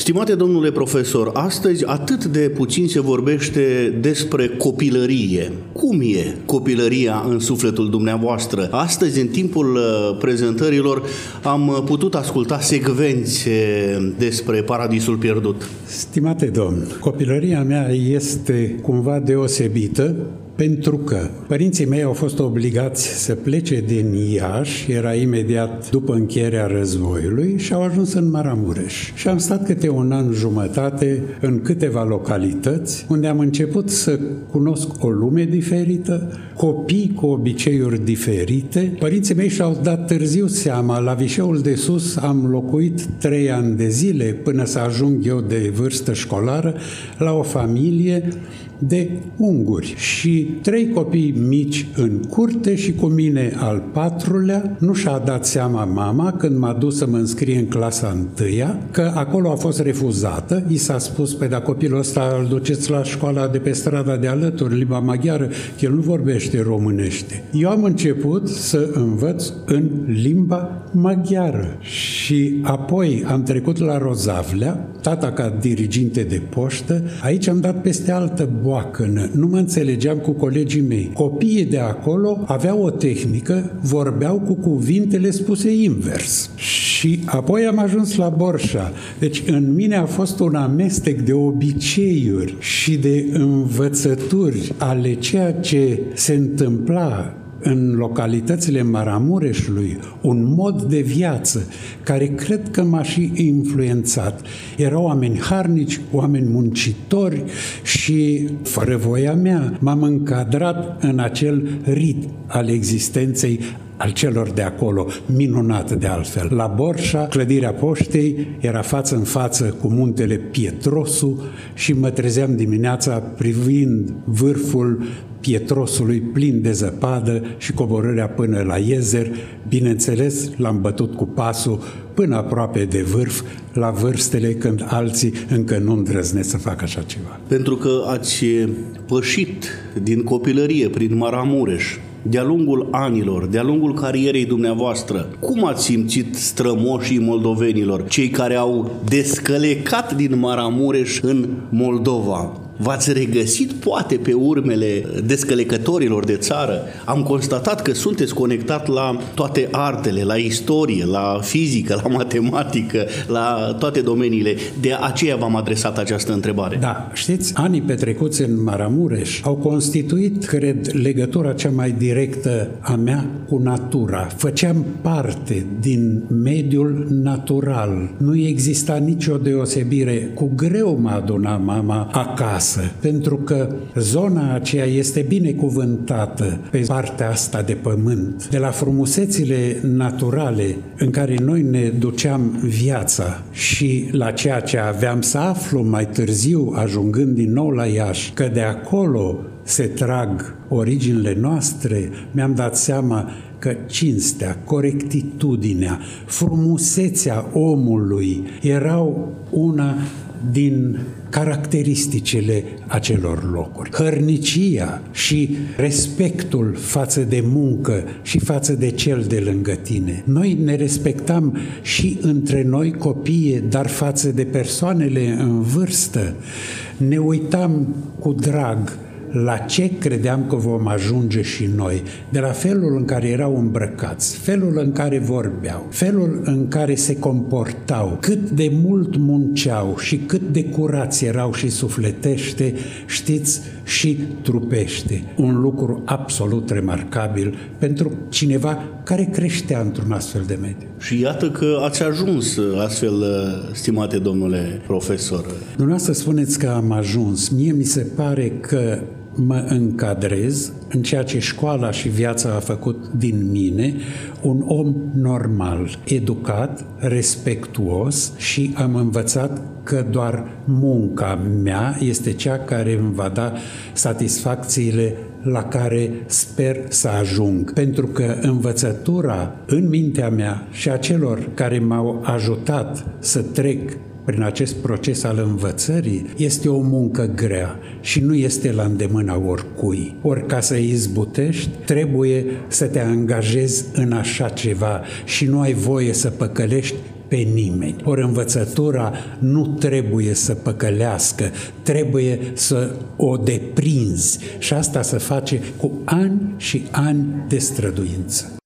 Stimate domnule profesor, astăzi atât de puțin se vorbește despre copilărie. Cum e copilăria în sufletul dumneavoastră? Astăzi, în timpul prezentărilor, am putut asculta secvențe despre Paradisul pierdut. Stimate domn, copilăria mea este cumva deosebită, pentru că părinții mei au fost obligați să plece din Iași, era imediat după încheierea războiului, și au ajuns în Maramureș. Și am stat câte un an jumătate în câteva localități, unde am început să cunosc o lume diferită, copii cu obiceiuri diferite. Părinții mei și-au dat târziu seama, la Vișeul de Sus am locuit 3 ani de zile până să ajung eu de vârstă școlară la o familie de unguri și 3 copii mici în curte și cu mine al 4-lea. Nu și-a dat seama mama când m-a dus să mă înscrie în clasa 1-a, că acolo a fost refuzată. I s-a spus, pe da, copilul ăsta îl duceți la școala de pe strada de alături, limba maghiară, că el nu vorbește românește. Eu am început să învăț în limba maghiară și apoi am trecut la Rozavlea, tata ca diriginte de poștă. Aici am dat peste altă boacănă, nu mă înțelegeam cu colegii mei. Copiii de acolo aveau o tehnică, vorbeau cu cuvintele spuse invers. Și apoi am ajuns la Borșa. Deci în mine a fost un amestec de obiceiuri și de învățături ale ceea ce se întâmpla în localitățile Maramureșului, un mod de viață care cred că m-a și influențat. Erau oameni harnici, oameni muncitori și, fără voia mea, m-am încadrat în acel rit al existenței al celor de acolo, minunat de altfel. La Borșa, clădirea poștei era față în față cu muntele Pietrosu și mă trezeam dimineața privind vârful Pietrosului plin de zăpadă și coborârea până la Iezer. Bineînțeles, l-am bătut cu pasul până aproape de vârf, la vârstele când alții încă nu îndrăznesc să facă așa ceva. Pentru că ați pășit din copilărie prin Maramureș, de-a lungul anilor, de-a lungul carierei dumneavoastră, cum ați simțit strămoșii moldovenilor, cei care au descălecat din Maramureș în Moldova? V-ați regăsit poate pe urmele descălecătorilor de țară? Am constatat că sunteți conectat la toate artele, la istorie, la fizică, la matematică, la toate domeniile. De aceea v-am adresat această întrebare. Da, știți, anii petrecuți în Maramureș au constituit, cred, legătura cea mai directă a mea cu natura. Făceam parte din mediul natural. Nu exista nicio deosebire. Cu greu mă aduna mama acasă, pentru că zona aceea este binecuvântată pe partea asta de pământ. De la frumusețile naturale în care noi ne duceam viața și la ceea ce aveam să aflu mai târziu, ajungând din nou la Iași, că de acolo se trag originile noastre, mi-am dat seama că cinstea, corectitudinea, frumusețea omului erau una din caracteristicile acelor locuri. Hărnicia și respectul față de muncă și față de cel de lângă tine. Noi ne respectam și între noi copiii, dar față de persoanele în vârstă ne uitam cu drag la ce credeam că vom ajunge și noi, de la felul în care erau îmbrăcați, felul în care vorbeau, felul în care se comportau, cât de mult munceau și cât de curați erau și sufletește, știți, și trupește. Un lucru absolut remarcabil pentru cineva care creștea într-un astfel de mediu. Și iată că ați ajuns astfel, stimate domnule profesor. Dumneavoastră spuneți că am ajuns. Mie mi se pare că mă încadrez în ceea ce școala și viața a făcut din mine un om normal, educat, respectuos și am învățat că doar munca mea este cea care îmi va da satisfacțiile la care sper să ajung. Pentru că învățătura în mintea mea și a celor care m-au ajutat să trec prin acest proces al învățării este o muncă grea și nu este la îndemâna oricui. Ori ca să izbutești, trebuie să te angajezi în așa ceva și nu ai voie să păcălești pe nimeni. Ori învățătura nu trebuie să păcălească, trebuie să o deprinzi și asta se face cu ani și ani de străduință.